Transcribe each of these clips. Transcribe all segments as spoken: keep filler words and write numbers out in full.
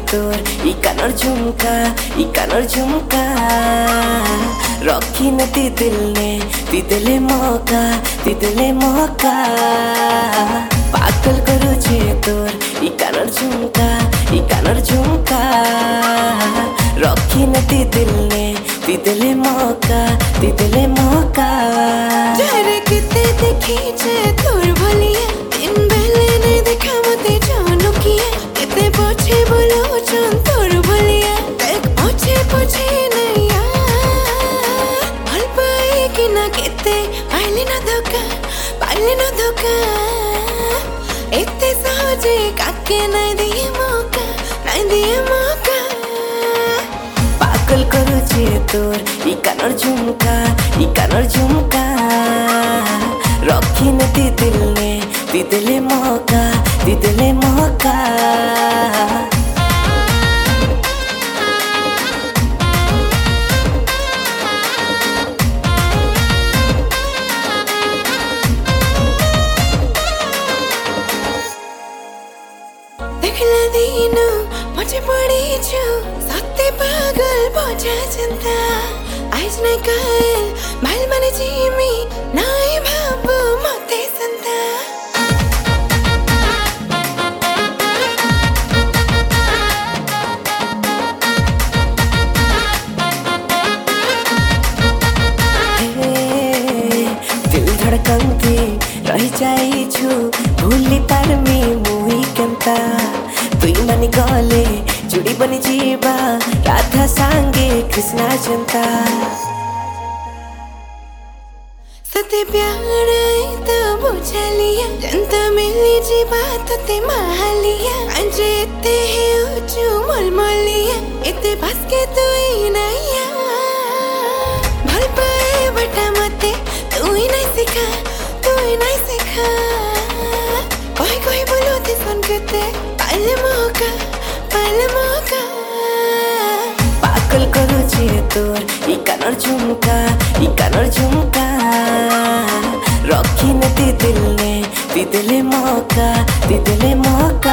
তোর ই কানর ঝুমকা ই কানর ঝুমকা রক্ষি না তি দিল নে তি দিলে মৌকা তি দিলে মৌকা পাগল করুছে তোর ই কানর ঝুমকা ই কানর ঝুমকা রক্ষি না তি দিল নে তি দিলে মৌকা তি দিলে মৌকা যারে কিতে দেখিছে তোর ভলিয়া দিন বেলে নাই দেখা মতে জানো কিয়া কিতে পছে বলো চন তোর ভলিয়া দেখ পছে পছে নাইয়া ভাল পাই কি না কিতে পাইলে না ধোকা পাইলে না ধোকা এতে সহজে কাকে নাই দিয়ে মৌকা নাই দিয়ে মৌকা পাগল করুছে তোর ই কানর ঝুমকা ই কানর ঝুমকা রক্ষি না তি দিল নে তি দিলে মৌকা তি দিলে মৌকা देखला दीनु मचे पड़ी छु सत्ते पागल बोझा चिंता आज नहीं कायल भाल मने जीमी नाई भाबू मते संता दिल धड़कन थी रही जाई छु भूली पारमी मुई केंता तुई मानी गले जुड़ी बनी जीवा राधा सांगे कृष्णा जनता सते प्यार तो बुझा लिया जनता मिली जीवा तो ते महालिया अंजे ते है उचू मल मलिया इते बस के तू ही नैया भल पाए बटा मते तू ही नहीं सिखा तू ही नहीं सिखा कोई कोई बोलो ते सुन के ते पाले मौका पाले मौका पागल करुचे तोर इ कानर झुमका इ कानर झुमका रखी न ति दिल ने ति दिले मौका ति दिले मौका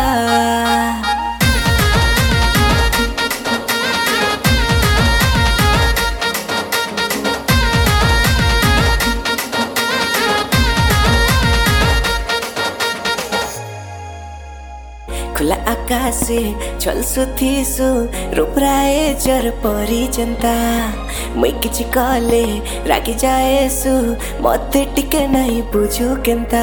खुला आकाशे चलसु थिसु रोप्राए जर परी जनता मुई किछि कले रागी जाएसु मते टिके नहीं बुझु केंता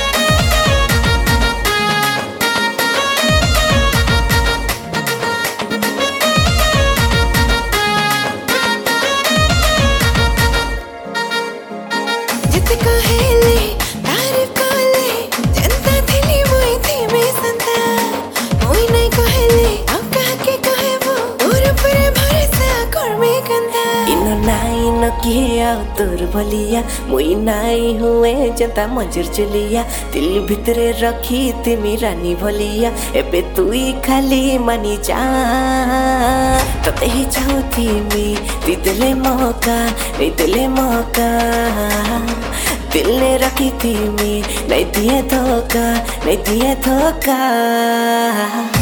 जिते कहेले तारीफ कले जनता थिली मुई थी में संता मुई नहीं कहेले अब कहा के कहेबो तोर पर भरोसा कर में कंदा इनो नाई न किया तोर भलिया मुई नाई हुए जनता मंजूर चलिया दिल भितरे रखी तिमी रानी भलिया एबे तुई खाली मानी जा तते ही चाहती मी ती दिले मौका नहीं दिले मौका दिल ने रखी थी मी नहीं दिए धोखा नहीं दिए धोखा।